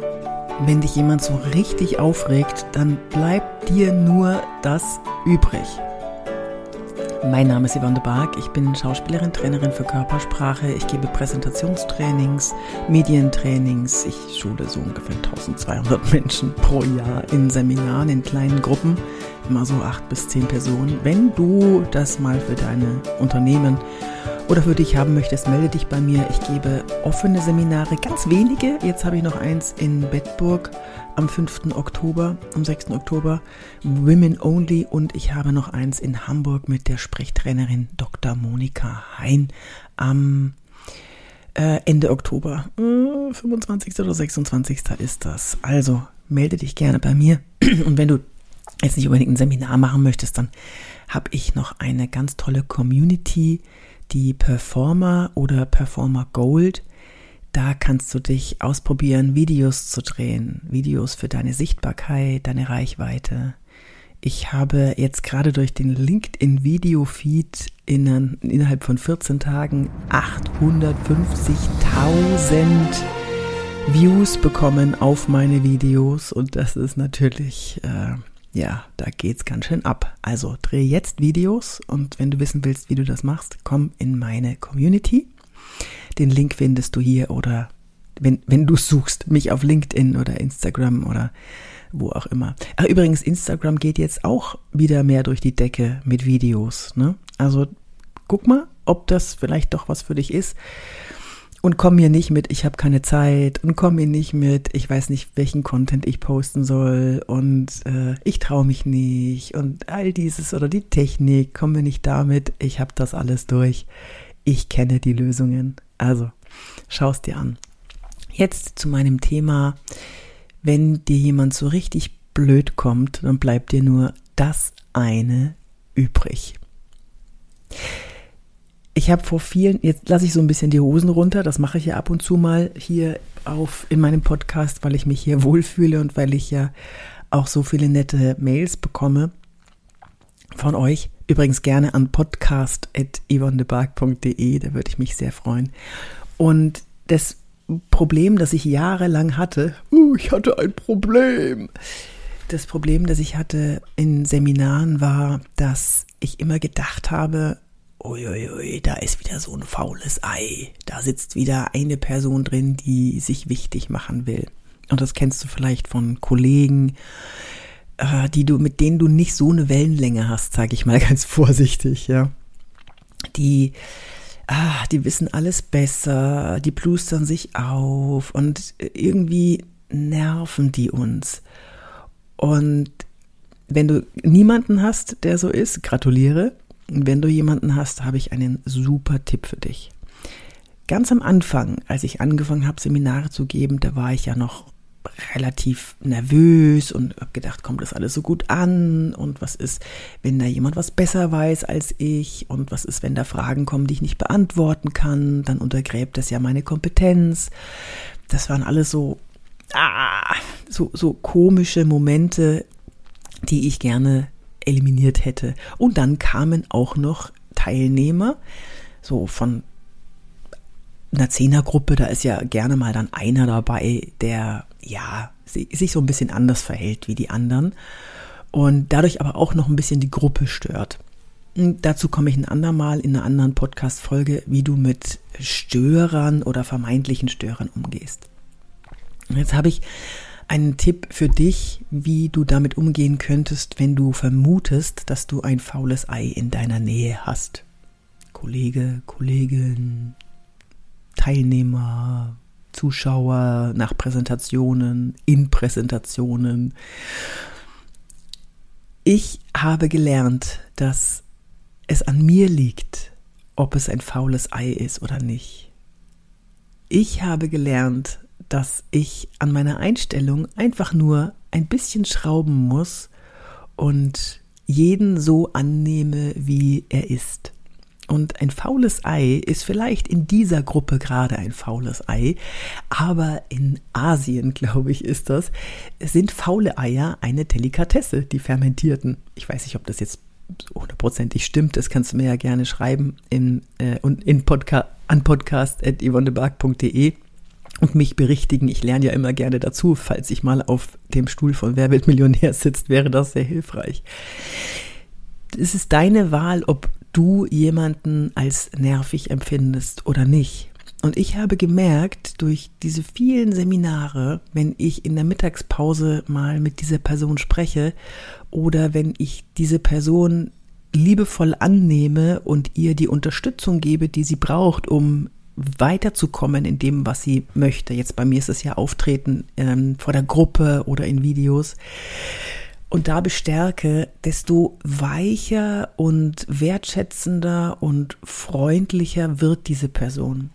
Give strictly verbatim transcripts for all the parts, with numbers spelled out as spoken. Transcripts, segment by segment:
wenn dich jemand so richtig aufregt, dann bleibt dir nur das übrig. Mein Name ist Yvonne de Barg, ich bin Schauspielerin, Trainerin für Körpersprache, ich gebe Präsentationstrainings, Medientrainings, ich schule so ungefähr eintausendzweihundert Menschen pro Jahr in Seminaren, in kleinen Gruppen, immer so acht bis zehn Personen. Wenn du das mal für deine Unternehmen oder für dich haben möchtest, melde dich bei mir. Ich gebe offene Seminare, ganz wenige. Jetzt habe ich noch eins in Bedburg am fünften Oktober, am sechsten Oktober, Women Only, und ich habe noch eins in Hamburg mit der Sprechtrainerin Doktor Monika Hein am äh, Ende Oktober. Äh, fünfundzwanzigsten oder sechsundzwanzigsten ist das. Also melde dich gerne bei mir. Und wenn du jetzt nicht unbedingt ein Seminar machen möchtest, dann habe ich noch eine ganz tolle Community, die Performer oder Performer Gold. Da kannst du dich ausprobieren, Videos zu drehen, Videos für deine Sichtbarkeit, deine Reichweite. Ich habe jetzt gerade durch den LinkedIn-Video-Feed in, innerhalb von vierzehn Tagen achthundertfünfzigtausend Views bekommen auf meine Videos, und das ist natürlich, äh, ja, da geht's ganz schön ab. Also dreh jetzt Videos, und wenn du wissen willst, wie du das machst, komm in meine Community. Den Link findest du hier, oder wenn, wenn du suchst, mich auf LinkedIn oder Instagram oder wo auch immer. Ach, übrigens, Instagram geht jetzt auch wieder mehr durch die Decke mit Videos, ne? Also guck mal, ob das vielleicht doch was für dich ist. Und komm mir nicht mit, ich habe keine Zeit, und komm mir nicht mit, ich weiß nicht, welchen Content ich posten soll, und äh, ich traue mich nicht, und all dieses oder die Technik, komm mir nicht damit, ich habe das alles durch. Ich kenne die Lösungen. Also, schau es dir an. Jetzt zu meinem Thema: Wenn dir jemand so richtig blöd kommt, dann bleibt dir nur das eine übrig. Ich habe vor vielen, jetzt lasse ich so ein bisschen die Hosen runter, das mache ich ja ab und zu mal hier auf in meinem Podcast, weil ich mich hier wohlfühle und weil ich ja auch so viele nette Mails bekomme von euch. Übrigens gerne an podcast at yvonne de barg punkt de, da würde ich mich sehr freuen. Und das Problem, das ich jahrelang hatte, uh, ich hatte ein Problem. Das Problem, das ich hatte in Seminaren, war, dass ich immer gedacht habe, uiuiui, da ist wieder so ein faules Ei. Da sitzt wieder eine Person drin, die sich wichtig machen will. Und das kennst du vielleicht von Kollegen, die du, mit denen du nicht so eine Wellenlänge hast, sage ich mal ganz vorsichtig, ja. Die, ah, die wissen alles besser, die plustern sich auf, und irgendwie nerven die uns. Und wenn du niemanden hast, der so ist, gratuliere. Und wenn du jemanden hast, habe ich einen super Tipp für dich. Ganz am Anfang, als ich angefangen habe, Seminare zu geben, da war ich ja noch relativ nervös und habe gedacht, kommt das alles so gut an, und was ist, wenn da jemand was besser weiß als ich, und was ist, wenn da Fragen kommen, die ich nicht beantworten kann, dann untergräbt das ja meine Kompetenz. Das waren alles so, ah, so, so komische Momente, die ich gerne eliminiert hätte. Und dann kamen auch noch Teilnehmer, so von einer Zehnergruppe, da ist ja gerne mal dann einer dabei, der ja sich so ein bisschen anders verhält wie die anderen und dadurch aber auch noch ein bisschen die Gruppe stört. Und dazu komme ich ein andermal in einer anderen Podcast-Folge, wie du mit Störern oder vermeintlichen Störern umgehst. Und jetzt habe ich einen Tipp für dich, wie du damit umgehen könntest, wenn du vermutest, dass du ein faules Ei in deiner Nähe hast. Kollege, Kollegin, Teilnehmer, Zuschauer nach Präsentationen, in Präsentationen. Ich habe gelernt, dass es an mir liegt, ob es ein faules Ei ist oder nicht. Ich habe gelernt, dass ich an meiner Einstellung einfach nur ein bisschen schrauben muss und jeden so annehme, wie er ist. Und ein faules Ei ist vielleicht in dieser Gruppe gerade ein faules Ei, aber in Asien, glaube ich, ist das, sind faule Eier eine Delikatesse, die fermentierten. Ich weiß nicht, ob das jetzt hundertprozentig stimmt, das kannst du mir ja gerne schreiben in, äh, in Podca- an podcast at yvonne de barg punkt de. und mich berichtigen. Ich lerne ja immer gerne dazu. Falls ich mal auf dem Stuhl von Wer wird Millionär sitzt, wäre das sehr hilfreich. Es ist deine Wahl, ob du jemanden als nervig empfindest oder nicht. Und ich habe gemerkt, durch diese vielen Seminare, wenn ich in der Mittagspause mal mit dieser Person spreche oder wenn ich diese Person liebevoll annehme und ihr die Unterstützung gebe, die sie braucht, um weiterzukommen in dem, was sie möchte. Jetzt bei mir ist es ja Auftreten ähm, vor der Gruppe oder in Videos. Und da bestärke, desto weicher und wertschätzender und freundlicher wird diese Person.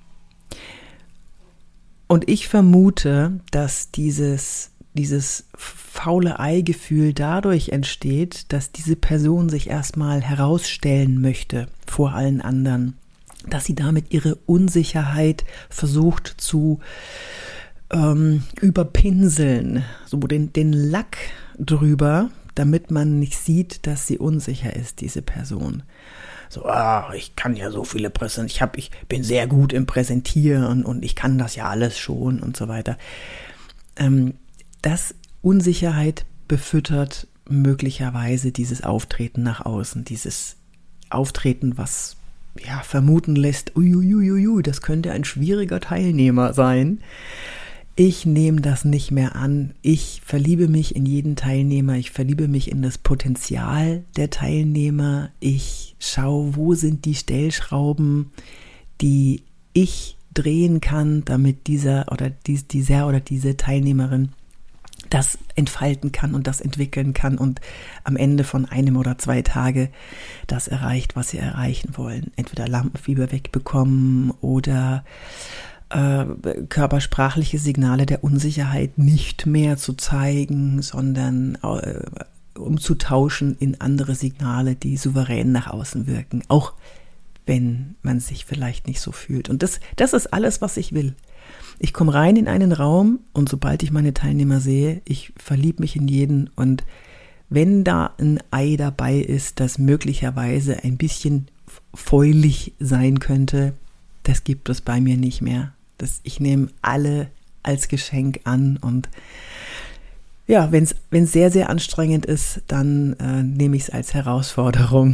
Und ich vermute, dass dieses, dieses faule Ei-Gefühl dadurch entsteht, dass diese Person sich erstmal herausstellen möchte vor allen anderen. Dass sie damit ihre Unsicherheit versucht zu ähm, überpinseln, so den, den Lack drüber, damit man nicht sieht, dass sie unsicher ist, diese Person. So, ah, ich kann ja so viele Präsentieren, ich hab, ich bin sehr gut im Präsentieren und ich kann das ja alles schon und so weiter. Ähm, das Unsicherheit befüttert möglicherweise dieses Auftreten nach außen, dieses Auftreten, was ja vermuten lässt, uiuiuiui, das könnte ein schwieriger Teilnehmer sein. Ich nehme das nicht mehr an. Ich verliebe mich in jeden Teilnehmer. Ich verliebe mich in das Potenzial der Teilnehmer. Ich schaue, wo sind die Stellschrauben, die ich drehen kann, damit dieser oder dies, dieser oder diese Teilnehmerin das entfalten kann und das entwickeln kann und am Ende von einem oder zwei Tage das erreicht, was sie erreichen wollen. Entweder Lampenfieber wegbekommen oder äh, körpersprachliche Signale der Unsicherheit nicht mehr zu zeigen, sondern äh, umzutauschen in andere Signale, die souverän nach außen wirken, auch wenn man sich vielleicht nicht so fühlt. Und das, das ist alles, was ich will. Ich komme rein in einen Raum und sobald ich meine Teilnehmer sehe, ich verliebe mich in jeden und wenn da ein Ei dabei ist, das möglicherweise ein bisschen fäulich sein könnte, das gibt es bei mir nicht mehr. Das, ich nehme alle als Geschenk an und ja, wenn es wenn es sehr, sehr anstrengend ist, dann äh, nehme ich es als Herausforderung.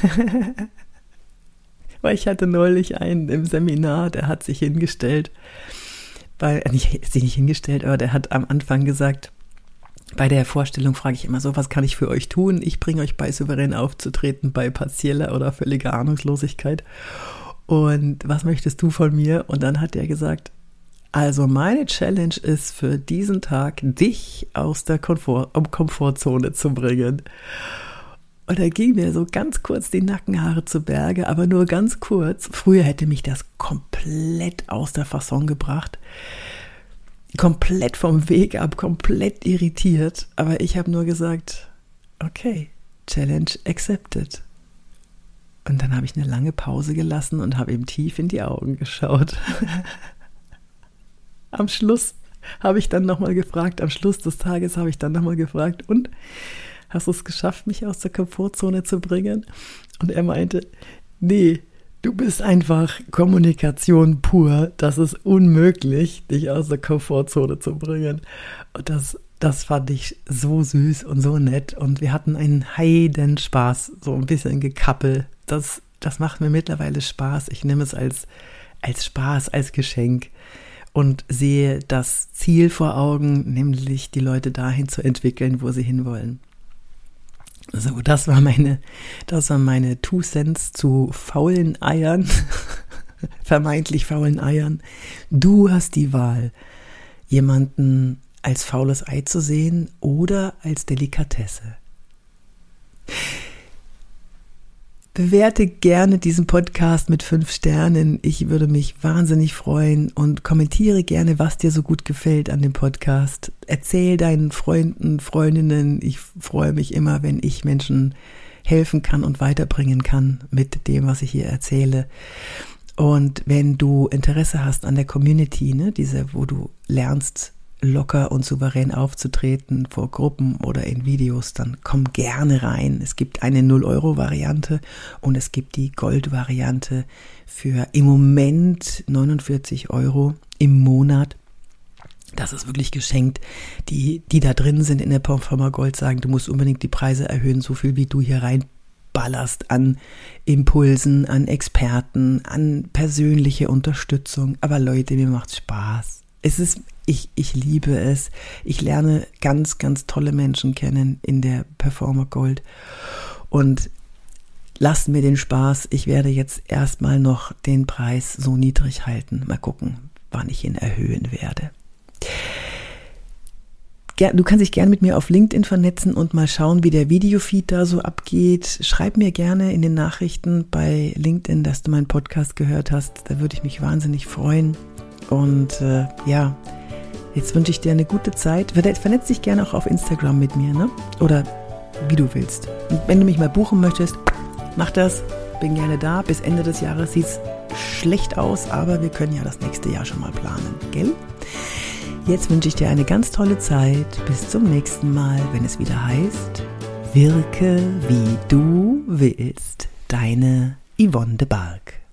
Weil ich hatte neulich einen im Seminar, der hat sich hingestellt, bei, nicht, sich nicht hingestellt, aber der hat am Anfang gesagt, bei der Vorstellung frage ich immer so, was kann ich für euch tun? Ich bringe euch bei, souverän aufzutreten, bei partieller oder völliger Ahnungslosigkeit. Und was möchtest du von mir? Und dann hat er gesagt, also meine Challenge ist für diesen Tag, dich aus der Komfort, Komfortzone zu bringen. Und da ging mir so ganz kurz die Nackenhaare zu Berge, aber nur ganz kurz. Früher hätte mich das komplett aus der Fasson gebracht. Komplett vom Weg ab, komplett irritiert. Aber ich habe nur gesagt, okay, Challenge accepted. Und dann habe ich eine lange Pause gelassen und habe ihm tief in die Augen geschaut. Am Schluss habe ich dann nochmal gefragt, am Schluss des Tages habe ich dann nochmal gefragt, und hast du es geschafft, mich aus der Komfortzone zu bringen? Und er meinte, nee, du bist einfach Kommunikation pur. Das ist unmöglich, dich aus der Komfortzone zu bringen. Und das, das fand ich so süß und so nett. Und wir hatten einen Heidenspaß, so ein bisschen Gekappel. Das, das macht mir mittlerweile Spaß. Ich nehme es als, als Spaß, als Geschenk und sehe das Ziel vor Augen, nämlich die Leute dahin zu entwickeln, wo sie hinwollen. So, das war meine, das war meine Two Cents zu faulen Eiern, vermeintlich faulen Eiern. Du hast die Wahl, jemanden als faules Ei zu sehen oder als Delikatesse. Bewerte gerne diesen Podcast mit fünf Sternen. Ich würde mich wahnsinnig freuen und kommentiere gerne, was dir so gut gefällt an dem Podcast. Erzähl deinen Freunden, Freundinnen. Ich freue mich immer, wenn ich Menschen helfen kann und weiterbringen kann mit dem, was ich hier erzähle. Und wenn du Interesse hast an der Community, ne, diese, wo du lernst, locker und souverän aufzutreten vor Gruppen oder in Videos, dann komm gerne rein. Es gibt eine null Euro Variante und es gibt die Gold-Variante für im Moment neunundvierzig Euro im Monat. Das ist wirklich geschenkt. Die, die da drin sind in der Parfümer Gold sagen, du musst unbedingt die Preise erhöhen, so viel wie du hier reinballerst an Impulsen, an Experten, an persönliche Unterstützung. Aber Leute, mir macht's Spaß. Es ist, ich, ich liebe es. Ich lerne ganz, ganz tolle Menschen kennen in der Parfümer Gold. Und lasst mir den Spaß. Ich werde jetzt erstmal noch den Preis so niedrig halten. Mal gucken, wann ich ihn erhöhen werde. Du kannst dich gerne mit mir auf LinkedIn vernetzen und mal schauen, wie der Videofeed da so abgeht. Schreib mir gerne in den Nachrichten bei LinkedIn, dass du meinen Podcast gehört hast. Da würde ich mich wahnsinnig freuen. Und äh, ja, jetzt wünsche ich dir eine gute Zeit. Vernetz dich gerne auch auf Instagram mit mir, ne? Oder wie du willst. Und wenn du mich mal buchen möchtest, mach das. Bin gerne da. Bis Ende des Jahres sieht es schlecht aus, aber wir können ja das nächste Jahr schon mal planen, gell? Jetzt wünsche ich dir eine ganz tolle Zeit. Bis zum nächsten Mal, wenn es wieder heißt, wirke wie du willst. Deine Yvonne de Barg.